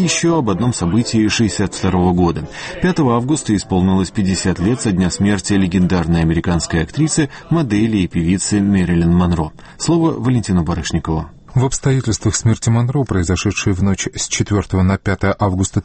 еще об одном событии 1962 года. 5 августа исполнилось 50 лет со дня смерти легендарной американской актрисы, модели и певицы Мэрилин Монро. Слово Валентину Барышникову. В обстоятельствах смерти Монро, произошедшей в ночь с 4 на 5 августа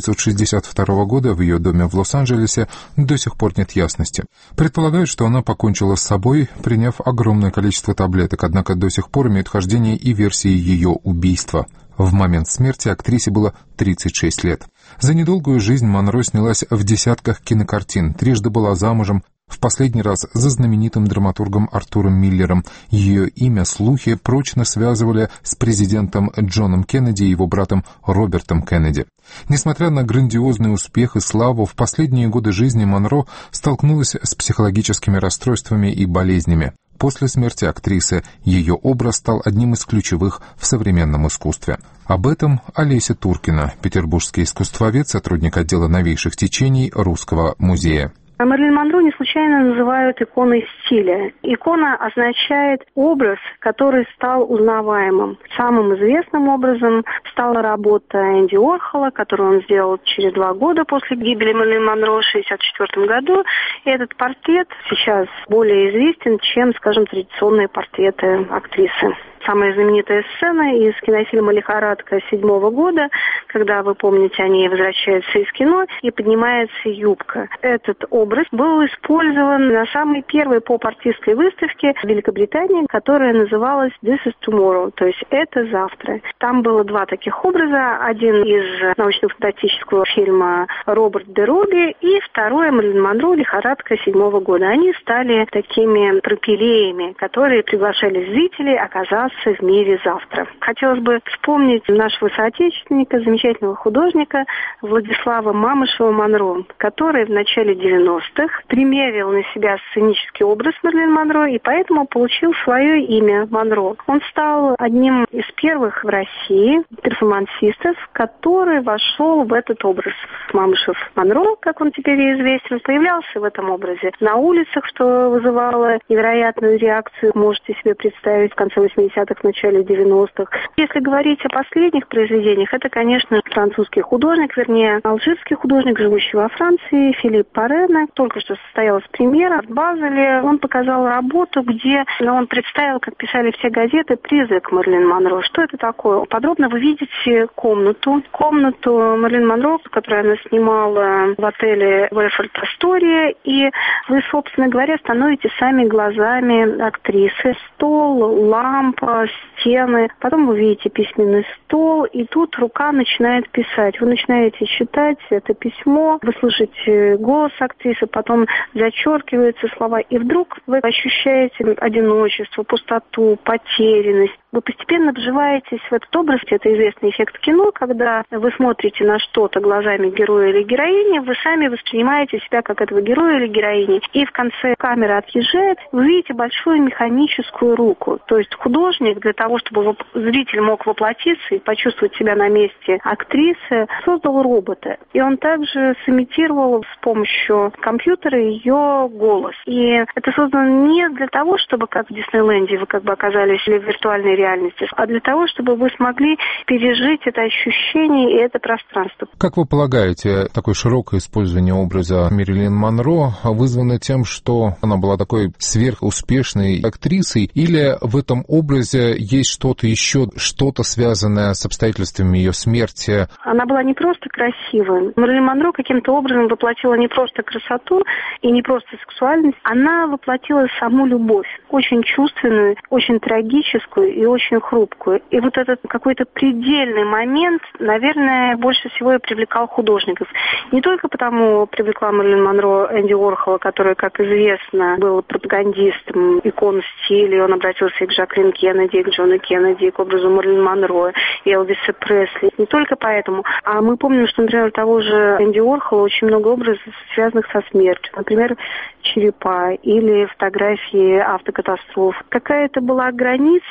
1962 года в ее доме в Лос-Анджелесе, до сих пор нет ясности. Предполагают, что она покончила с собой, приняв огромное количество таблеток, однако до сих пор имеют хождение и версии ее убийства. В момент смерти актрисе было 36 лет. За недолгую жизнь Монро снялась в десятках кинокартин, трижды была замужем, в последний раз за знаменитым драматургом Артуром Миллером. Ее имя, слухи прочно связывали с президентом Джоном Кеннеди и его братом Робертом Кеннеди. Несмотря на грандиозный успех и славу, в последние годы жизни Монро столкнулась с психологическими расстройствами и болезнями. После смерти актрисы ее образ стал одним из ключевых в современном искусстве. Об этом Олеся Туркина, петербургский искусствовед, сотрудник отдела новейших течений Русского музея. Мэрилин Монро не случайно называют иконой стиля. Икона означает образ, который стал узнаваемым. Самым известным образом стала работа Энди Уорхола, которую он сделал через 2 года после гибели Мэрилин Монро в 1964 году. И этот портрет сейчас более известен, чем, скажем, традиционные портреты актрисы. Самая знаменитая сцена из кинофильма «Лихорадка» 1977 года, когда, вы помните, они возвращаются из кино и поднимается юбка. Этот образ был использован на самой первой поп-артистской выставке в Великобритании, которая называлась «This is Tomorrow», то есть «Это завтра». Там было 2 таких образа. Один из научно-фантастического фильма «Роберт де Роби» и второй Мэрилин Монро «Лихорадка» 1977 года. Они стали такими пропилеями, которые приглашали зрителей оказаться в мире завтра. Хотелось бы вспомнить нашего соотечественника, замечательного художника Владислава Мамышева-Монро, который в начале 90-х примерил на себя сценический образ Мэрилин Монро и поэтому получил свое имя Монро. Он стал одним из первых в России перформансистов, который вошел в этот образ. Мамышев-Монро, как он теперь известен, появлялся в этом образе на улицах, что вызывало невероятную реакцию, можете себе представить, в конце 80-х, в начале 90-х. Если говорить о последних произведениях, это, конечно, французский художник, вернее, алжирский художник, живущий во Франции, Филипп Парена. Только что состоялась премьера в Базеле. Он показал работу, где он представил, как писали все газеты, призрак Мэрилин Монро. Что это такое? Подробно вы видите комнату Мэрилин Монро, которую она снимала в отеле Вэйфорд Астория, и вы, собственно говоря, становитесь сами глазами актрисы. Стол, лампа, стены. Потом вы видите письменный стол, и тут рука начинает писать. Вы начинаете читать это письмо, вы слышите голос актрисы, потом зачеркиваются слова, и вдруг вы ощущаете одиночество, пустоту, потерянность. Вы постепенно вживаетесь в этот образ. Это известный эффект кино, когда вы смотрите на что-то глазами героя или героини, вы сами воспринимаете себя как этого героя или героини. И в конце камера отъезжает, вы видите большую механическую руку. То есть художник для того, чтобы зритель мог воплотиться и почувствовать себя на месте актрисы, создал робота. И он также сымитировал с помощью компьютера ее голос. И это создано не для того, чтобы, как в Диснейленде, вы как бы оказались в виртуальной реальности, а для того, чтобы вы смогли пережить это ощущение и это пространство. Как вы полагаете, такое широкое использование образа Мэрилин Монро вызвано тем, что она была такой сверхуспешной актрисой, или в этом образе есть что-то еще, что-то связанное с обстоятельствами ее смерти? Она была не просто красивой. Мэрилин Монро каким-то образом воплотила не просто красоту и не просто сексуальность, она воплотила саму любовь, очень чувственную, очень трагическую и очень хрупкую. И вот этот какой-то предельный момент, наверное, больше всего и привлекал художников. Не только потому привлекла Мэрилин Монро Энди Уорхола, который, как известно, был пропагандистом икон стиля, он обратился и к Жаклин Кеннеди, и к Джону Кеннеди, и к образу Мэрилин Монро, и Элвиса Пресли. Не только поэтому. А мы помним, что, например, у того же Энди Уорхола очень много образов, связанных со смертью. Например, черепа или фотографии автокатастроф. Какая-то была граница между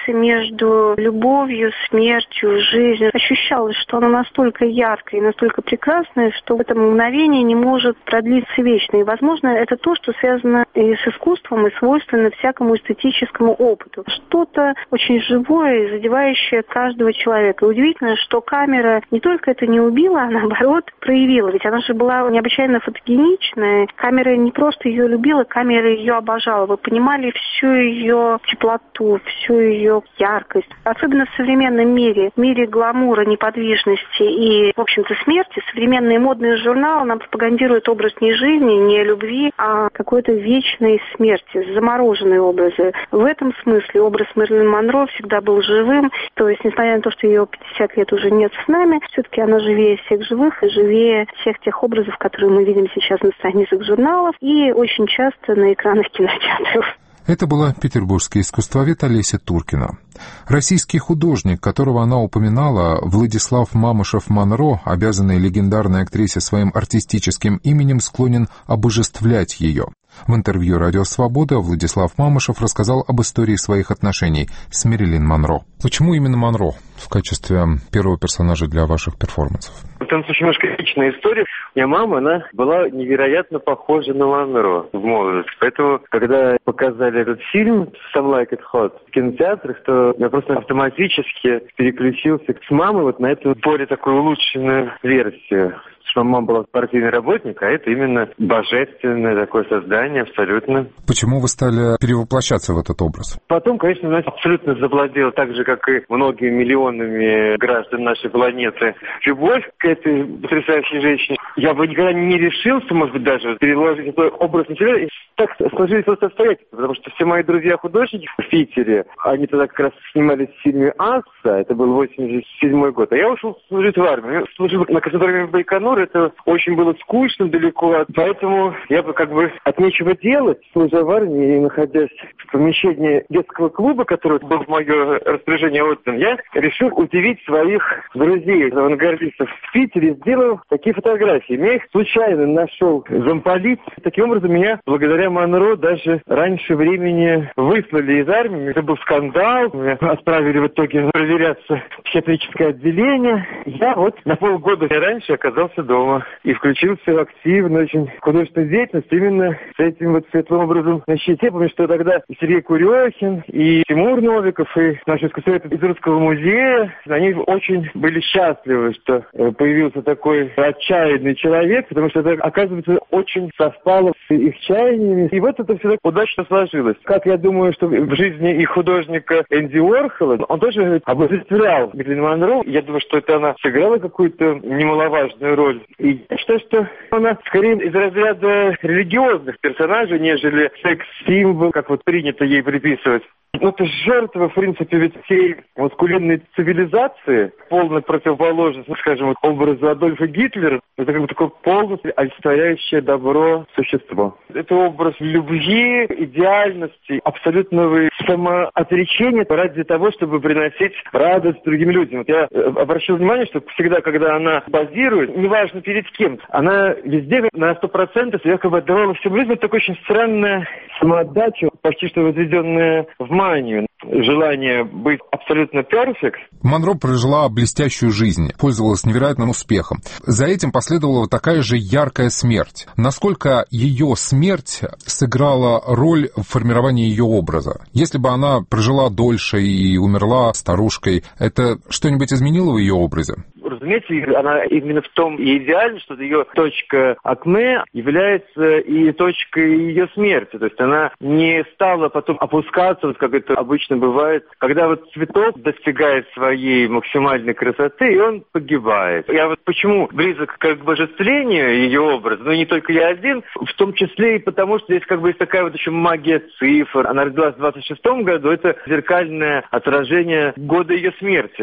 между любовью, смертью, жизнью. Ощущалось, что она настолько яркая и настолько прекрасная, что в это мгновение не может продлиться вечно. И, возможно, это то, что связано и с искусством, и свойственно всякому эстетическому опыту. Что-то очень живое и задевающее каждого человека. И удивительно, что камера не только это не убила, а наоборот проявила. Ведь она же была необычайно фотогеничная. Камера не просто ее любила, камера ее обожала. Вы понимали всю ее теплоту, всю ее яркость. Особенно в современном мире, в мире гламура, неподвижности и, в общем-то, смерти, современные модные журналы нам пропагандируют образ не жизни, не любви, а какой-то вечной смерти, замороженные образы. В этом смысле образ Мэрилин Монро всегда был живым. То есть, несмотря на то, что ее 50 лет уже нет с нами, все-таки она живее всех живых и живее всех тех образов, которые мы видим сейчас на страницах журналов и очень часто на экранах кинотеатров. Это была петербургский искусствовед Олеся Туркина. Российский художник, которого она упоминала, Владислав Мамышев-Монро, обязанный легендарной актрисе своим артистическим именем, склонен обожествлять ее. В интервью «Радио Свобода» Владислав Мамышев рассказал об истории своих отношений с Мэрилин Монро. Почему именно Монро в качестве первого персонажа для ваших перформансов? В этом случае немножко личная история. У меня мама, она была невероятно похожа на Монро в молодости. Поэтому, когда показали этот фильм «Some Like It Hot» в кинотеатрах, то я просто автоматически переключился с мамы вот на эту более такую улучшенную версию. Что мама была партийный работник, а это именно божественное такое создание абсолютно. Почему вы стали перевоплощаться в этот образ? Потом, конечно, нас абсолютно завладела, так же, как и многими миллионами граждан нашей планеты, любовь к этой потрясающей женщине. Я бы никогда не решился, может быть, даже переложить этот образ на себя. И так сложились просто обстоятельства, потому что все мои друзья-художники в Питере, они тогда как раз снимались в фильме «Асса», это был 87-й год, а я ушел служить в армию. Я служил на космодроме Байконур, это очень было скучно далеко, поэтому я бы как бы от нечего делать, служа в армии и находясь в помещении детского клуба, который был в мое распоряжение отдан, я решил удивить своих друзей, авангардистов в Питере, сделал такие фотографии. Я их случайно нашел замполит. Таким образом, меня, благодаря Монро, даже раньше времени выслали из армии. Это был скандал. Меня отправили в итоге проверяться в психиатрическое отделение. Я вот на полгода раньше оказался дома и включился в активную очень художественную деятельность именно с этим вот светлым образом на щите. Потому что тогда и Сергей Курехин, и Тимур Новиков, и наши искусствоведы из Русского музея, они очень были счастливы, что появился такой отчаянный человек, потому что это, оказывается, очень совпало с их чаяниями. И вот это все так удачно сложилось. Как я думаю, что в жизни и художника Энди Уорхола, он тоже обожествлял Мэрилин Монро. Я думаю, что это она сыграла какую-то немаловажную роль. И я считаю, что она скорее из разряда религиозных персонажей, нежели секс-символ, как вот принято ей приписывать. Ну, это жертва, в принципе, ведь всей маскулинной цивилизации, полная противоположность, скажем, образу Адольфа Гитлера. Это как бы такое полностью олицетворяющее добро существо. Это образ любви, идеальности, абсолютного самоотречения ради того, чтобы приносить радость другим людям. Вот я обращал внимание, что всегда, когда она базирует, неважно перед кем, она везде на 100% якобы отдавала всему людям. Это такая очень странная самоотдача, почти что возведенная в манию. Желание быть абсолютно перфект. Монро прожила блестящую жизнь, пользовалась невероятным успехом. За этим последовала такая же яркая смерть. Насколько ее смерть сыграла роль в формировании ее образа? Если бы она прожила дольше и умерла старушкой, это что-нибудь изменило в ее образе? Разумеется, она именно в том и идеальна, что ее точка акме является и точкой ее смерти. То есть она не стала потом опускаться, вот как это обычно бывает, когда вот цветок достигает своей максимальной красоты, и он погибает. Я вот почему близок к обожествлению ее образа, но не только я один, в том числе и потому, что здесь как бы есть такая вот еще магия цифр. Она родилась в 26-м году, это зеркальное отражение года ее смерти,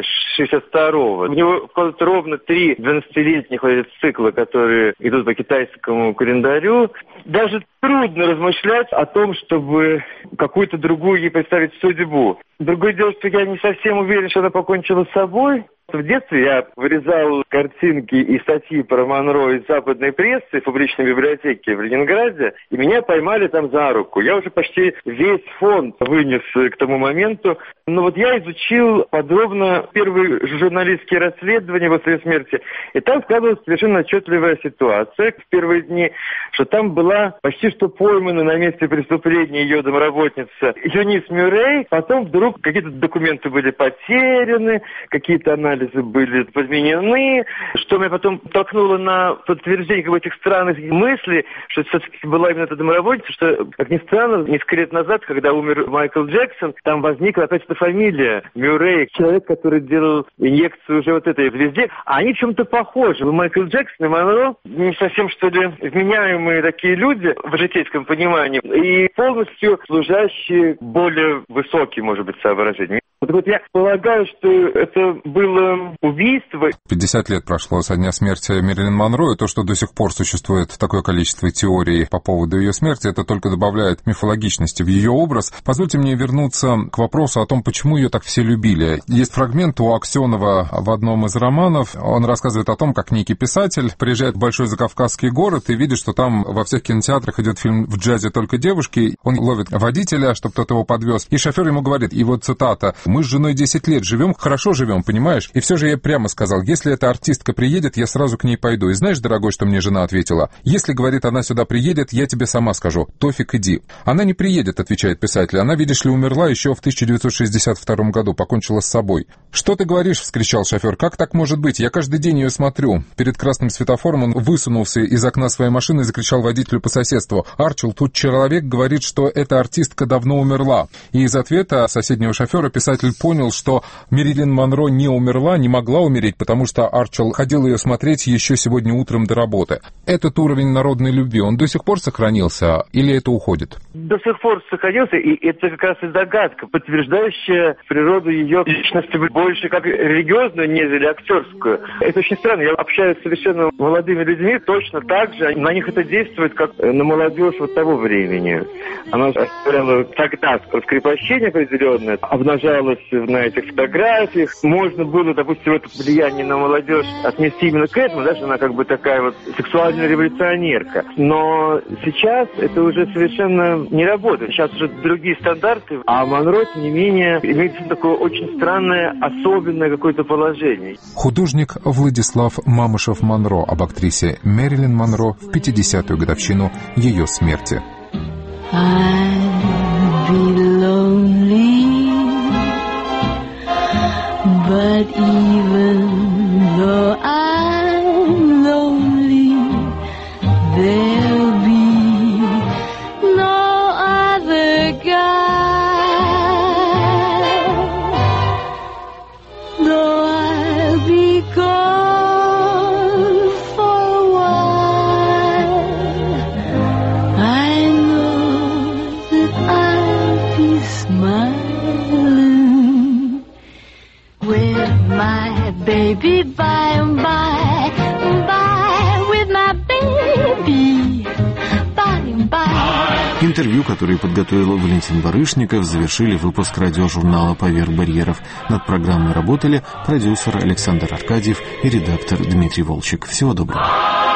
62-го. У него ровно 3 12-летних цикла, которые идут по китайскому календарю. Даже трудно размышлять о том, чтобы какую-то другую ей представить судьбу. Другое дело, что я не совсем уверен, что она покончила с собой. В детстве я вырезал картинки и статьи про Монро из западной прессы в публичной библиотеке в Ленинграде, и меня поймали там за руку. Я уже почти весь фонд вынес к тому моменту. Но вот я изучил подробно первые журналистские расследования после смерти, и там складывалась совершенно отчетливая ситуация в первые дни, что там была почти что поймана на месте преступления ее домработница Юнис Мюррей. Потом вдруг какие-то документы были потеряны, какие-то анализы были подменены, что меня потом толкнуло на подтверждение этих странных мыслей, что все-таки была именно эта домработница, что, как ни странно, несколько лет назад, когда умер Майкл Джексон, там возникла опять эта фамилия Мюррей, человек, который делал инъекцию уже вот этой звезде. А они в чем-то похожи. Майкл Джексон и Монро не совсем, что ли, вменяемые такие люди в житейском понимании и полностью служащие более высоким, может быть, соображениям. Вот я полагаю, что это было убийство. 50 лет прошло со дня смерти Мэрилин Монро, и то, что до сих пор существует такое количество теорий по поводу ее смерти, это только добавляет мифологичности в ее образ. Позвольте мне вернуться к вопросу о том, почему ее так все любили. Есть фрагмент у Аксенова в одном из романов. Он рассказывает о том, как некий писатель приезжает в большой закавказский город и видит, что там во всех кинотеатрах идет фильм «В джазе только девушки». Он ловит водителя, чтобы тот его подвез, и шофер ему говорит, и вот цитата: «Мы с женой 10 лет живем, хорошо живем, понимаешь? И все же я прямо сказал, если эта артистка приедет, я сразу к ней пойду. И знаешь, дорогой, что мне жена ответила? Если, говорит, она сюда приедет, я тебе сама скажу. Тофик, иди». Она не приедет, отвечает писатель. Она, видишь ли, умерла еще в 1962 году, покончила с собой. «Что ты говоришь?» — вскричал шофер. «Как так может быть? Я каждый день ее смотрю». Перед красным светофором он высунулся из окна своей машины и закричал водителю по соседству: «Арчил, тут человек говорит, что эта артистка давно умерла». И из ответа соседнего шофера писатель понял, что Мэрилин Монро не умерла, не могла умереть, потому что Арчил ходил ее смотреть еще сегодня утром до работы. Этот уровень народной любви, он до сих пор сохранился или это уходит? До сих пор сохранился, и это как раз и догадка, подтверждающая природу ее личности больше как религиозную, нежели актерскую. Это очень странно. Я общаюсь с совершенно молодыми людьми, точно так же. На них это действует, как на молодежь вот того времени. Она оставляла тогда раскрепощение определенное, обнажалась на этих фотографиях. Можно было, допустим, это влияние на молодежь отнести именно к этому, да, что она как бы такая вот сексуальная революционерка. Но сейчас это уже совершенно не работает. Сейчас уже другие стандарты, а Монро, тем не менее, имеет такое очень странное, особенное какое-то положение. Художник Владислав Мамышев-Монро об актрисе Мэрилин Монро в 50-ю годовщину ее смерти. But even though I'm lonely, there'll be no other guy. Though I'll be gone for a while, I know that I'll be smiling with my baby by and by, with my baby by and by. Интервью, которые подготовил Валентин Барышников, завершили выпуск радиожурнала «Поверх барьеров». Над программой работали продюсер Александр Аркадьев и редактор Дмитрий Волчек. Всего доброго.